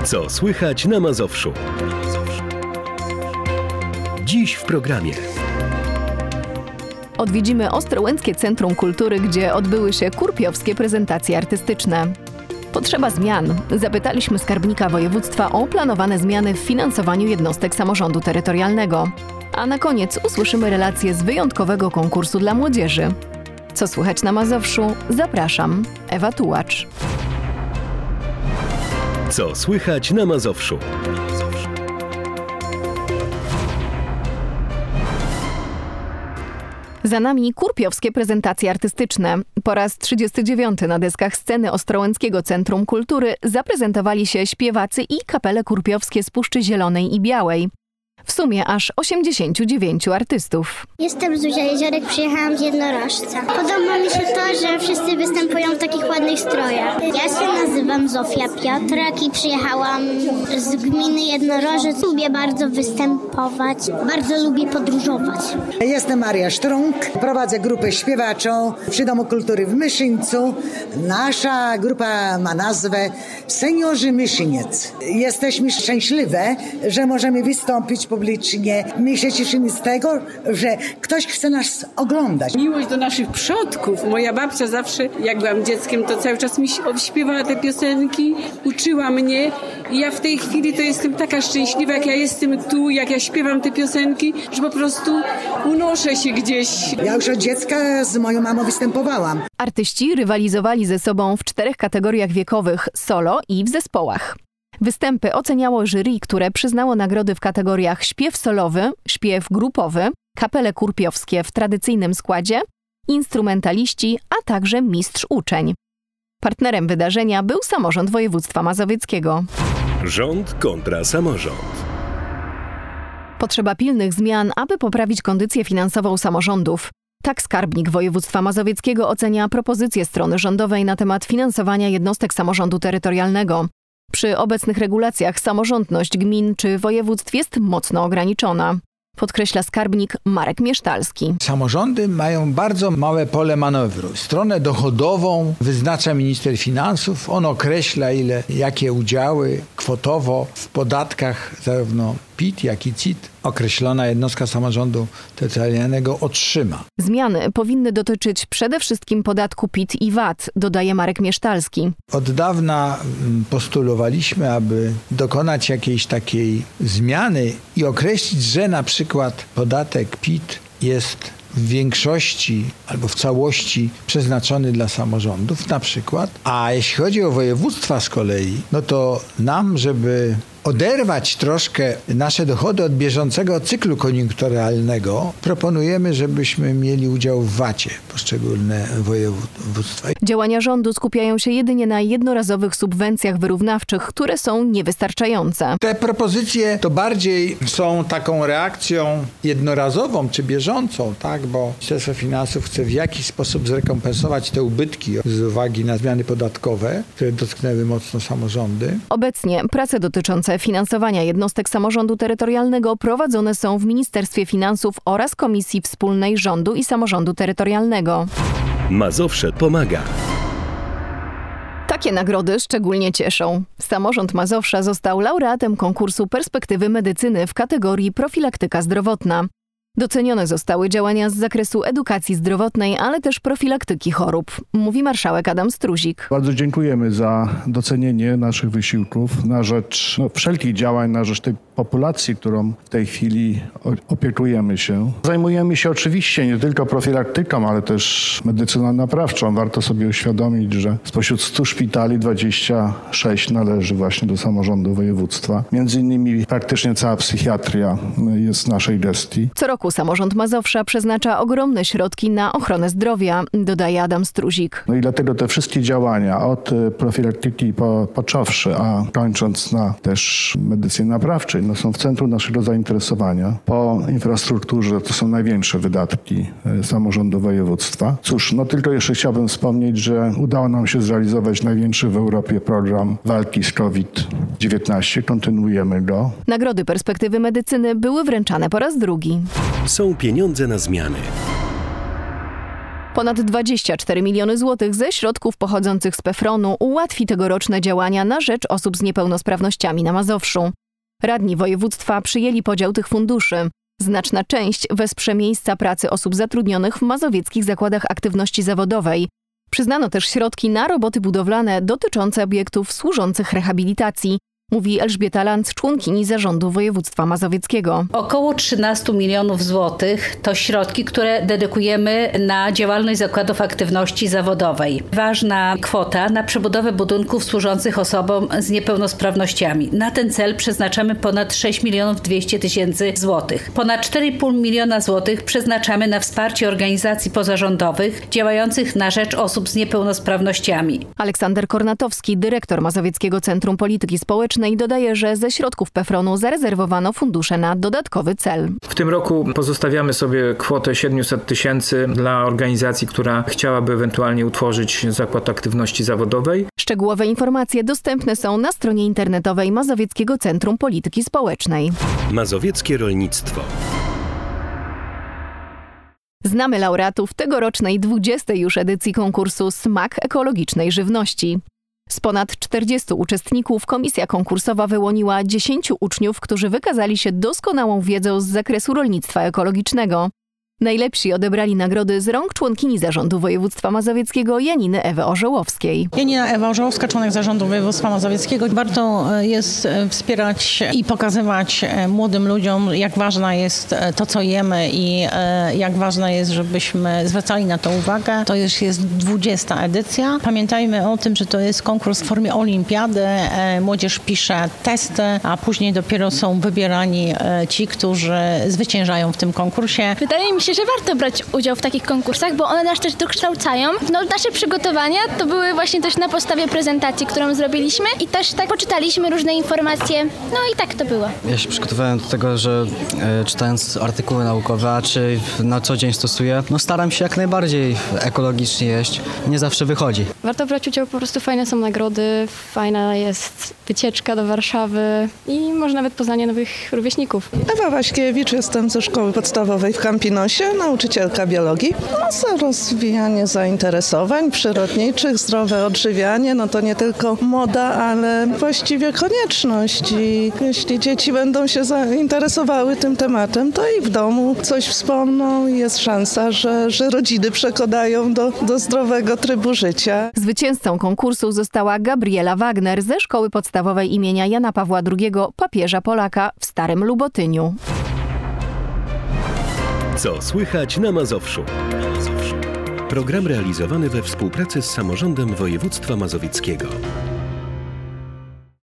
Co słychać na Mazowszu? Dziś w programie. Odwiedzimy Ostrołęckie Centrum Kultury, gdzie odbyły się kurpiowskie prezentacje artystyczne. Potrzeba zmian. Zapytaliśmy skarbnika województwa o planowane zmiany w finansowaniu jednostek samorządu terytorialnego. A na koniec usłyszymy relacje z wyjątkowego konkursu dla młodzieży. Co słychać na Mazowszu? Zapraszam, Ewa Tułacz. Co słychać na Mazowszu? Za nami kurpiowskie prezentacje artystyczne. Po raz 39 na deskach sceny Ostrołęckiego Centrum Kultury zaprezentowali się śpiewacy i kapele kurpiowskie z Puszczy Zielonej i Białej. W sumie aż 89 artystów. Jestem Zuzia Jeziorek, przyjechałam z Jednorożca. Podoba mi się to, że wszyscy występują w takich ładnych strojach. Ja się nazywam Zofia Piotrek i przyjechałam z gminy Jednorożec. Lubię bardzo występować, bardzo lubię podróżować. Jestem Maria Sztrunk, prowadzę grupę śpiewaczą przy Domu Kultury w Myszyńcu. Nasza grupa ma nazwę Seniorzy Myszyniec. Jesteśmy szczęśliwe, że możemy wystąpić publicznie. My się cieszymy z tego, że ktoś chce nas oglądać. Miłość do naszych przodków. Moja babcia zawsze, jak byłam dzieckiem, to cały czas mi śpiewała te piosenki, uczyła mnie i ja w tej chwili to jestem taka szczęśliwa, jak ja jestem tu, jak ja śpiewam te piosenki, że po prostu unoszę się gdzieś. Ja już od dziecka z moją mamą występowałam. Artyści rywalizowali ze sobą w 4 kategoriach wiekowych: solo i w zespołach. Występy oceniało jury, które przyznało nagrody w kategoriach śpiew solowy, śpiew grupowy, kapele kurpiowskie w tradycyjnym składzie, instrumentaliści, a także mistrz uczeń. Partnerem wydarzenia był samorząd województwa mazowieckiego. Rząd kontra samorząd. Potrzeba pilnych zmian, aby poprawić kondycję finansową samorządów. Tak skarbnik województwa mazowieckiego ocenia propozycje strony rządowej na temat finansowania jednostek samorządu terytorialnego. Przy obecnych regulacjach samorządność gmin czy województw jest mocno ograniczona, podkreśla skarbnik Marek Miesztalski. Samorządy mają bardzo małe pole manewru. Stronę dochodową wyznacza minister finansów. On określa jakie udziały kwotowo w podatkach zarówno PIT, jak i CIT określona jednostka samorządu terytorialnego otrzyma. Zmiany powinny dotyczyć przede wszystkim podatku PIT i VAT, dodaje Marek Miesztalski. Od dawna postulowaliśmy, aby dokonać jakiejś takiej zmiany i określić, że na przykład podatek PIT jest w większości albo w całości przeznaczony dla samorządów na przykład, a jeśli chodzi o województwa z kolei, no to nam, żeby oderwać troszkę nasze dochody od bieżącego cyklu koniunkturalnego, proponujemy, żebyśmy mieli udział w VAT-ie poszczególne województwa. Działania rządu skupiają się jedynie na jednorazowych subwencjach wyrównawczych, które są niewystarczające. Te propozycje to bardziej są taką reakcją jednorazową czy bieżącą, tak? Bo Ministerstwo Finansów chce w jakiś sposób zrekompensować te ubytki z uwagi na zmiany podatkowe, które dotknęły mocno samorządy. Obecnie prace dotyczące finansowania jednostek samorządu terytorialnego prowadzone są w Ministerstwie Finansów oraz Komisji Wspólnej Rządu i Samorządu Terytorialnego. Mazowsze pomaga. Takie nagrody szczególnie cieszą. Samorząd Mazowsza został laureatem konkursu Perspektywy Medycyny w kategorii Profilaktyka zdrowotna. Docenione zostały działania z zakresu edukacji zdrowotnej, ale też profilaktyki chorób, mówi marszałek Adam Struzik. Bardzo dziękujemy za docenienie naszych wysiłków na rzecz wszelkich działań, na rzecz tej populacji, którą w tej chwili opiekujemy się. Zajmujemy się oczywiście nie tylko profilaktyką, ale też medycyną naprawczą. Warto sobie uświadomić, że spośród 100 szpitali 26 należy właśnie do samorządu województwa. Między innymi praktycznie cała psychiatria jest w naszej gestii. Co roku samorząd Mazowsza przeznacza ogromne środki na ochronę zdrowia, dodaje Adam Struzik. No i dlatego te wszystkie działania, od profilaktyki począwszy, a kończąc na też medycynie naprawczej, są w centrum naszego zainteresowania. Po infrastrukturze to są największe wydatki samorządu województwa. Cóż, tylko jeszcze chciałbym wspomnieć, że udało nam się zrealizować największy w Europie program walki z COVID-19. Kontynuujemy go. Nagrody Perspektywy Medycyny były wręczane po raz drugi. Są pieniądze na zmiany. Ponad 24 miliony złotych ze środków pochodzących z PFRON-u ułatwi tegoroczne działania na rzecz osób z niepełnosprawnościami na Mazowszu. Radni województwa przyjęli podział tych funduszy. Znaczna część wesprze miejsca pracy osób zatrudnionych w mazowieckich zakładach aktywności zawodowej. Przyznano też środki na roboty budowlane dotyczące obiektów służących rehabilitacji, mówi Elżbieta Lanc, członkini Zarządu Województwa Mazowieckiego. Około 13 milionów złotych to środki, które dedykujemy na działalność zakładów aktywności zawodowej. Ważna kwota na przebudowę budynków służących osobom z niepełnosprawnościami. Na ten cel przeznaczamy ponad 6 milionów 200 tysięcy złotych. Ponad 4,5 miliona złotych przeznaczamy na wsparcie organizacji pozarządowych działających na rzecz osób z niepełnosprawnościami. Aleksander Kornatowski, dyrektor Mazowieckiego Centrum Polityki Społecznej, dodaje, że ze środków PFRON-u zarezerwowano fundusze na dodatkowy cel. W tym roku pozostawiamy sobie kwotę 700 tysięcy dla organizacji, która chciałaby ewentualnie utworzyć zakład aktywności zawodowej. Szczegółowe informacje dostępne są na stronie internetowej Mazowieckiego Centrum Polityki Społecznej. Mazowieckie rolnictwo. Znamy laureatów tegorocznej 20. już edycji konkursu Smak ekologicznej żywności. Z ponad 40 uczestników komisja konkursowa wyłoniła 10 uczniów, którzy wykazali się doskonałą wiedzą z zakresu rolnictwa ekologicznego. Najlepsi odebrali nagrody z rąk członkini Zarządu Województwa Mazowieckiego Janiny Ewy Orzełowskiej. Janina Ewa Orzełowska, członek Zarządu Województwa Mazowieckiego. Warto jest wspierać i pokazywać młodym ludziom, jak ważne jest to, co jemy i jak ważne jest, żebyśmy zwracali na to uwagę. To już jest 20. edycja. Pamiętajmy o tym, że to jest konkurs w formie olimpiady. Młodzież pisze testy, a później dopiero są wybierani ci, którzy zwyciężają w tym konkursie. Wydaje mi się, że warto brać udział w takich konkursach, bo one nas też dokształcają. Nasze przygotowania to były właśnie też na podstawie prezentacji, którą zrobiliśmy i też tak poczytaliśmy różne informacje. No i tak to było. Ja się przygotowałem do tego, że czytając artykuły naukowe, a czy na co dzień stosuję, staram się jak najbardziej ekologicznie jeść. Nie zawsze wychodzi. Warto brać udział, po prostu fajne są nagrody, fajna jest wycieczka do Warszawy i może nawet poznanie nowych rówieśników. Ewa Waśkiewicz, jestem ze szkoły podstawowej w Kampinosie, nauczycielka biologii. Za rozwijanie zainteresowań przyrodniczych, zdrowe odżywianie, to nie tylko moda, ale właściwie konieczność. I jeśli dzieci będą się zainteresowały tym tematem, to i w domu coś wspomną i jest szansa, że rodziny przekonają do zdrowego trybu życia. Zwycięzcą konkursu została Gabriela Wagner ze Szkoły Podstawowej imienia Jana Pawła II, papieża Polaka w Starym Lubotyniu. Co słychać na Mazowszu? Program realizowany we współpracy z Samorządem Województwa Mazowieckiego.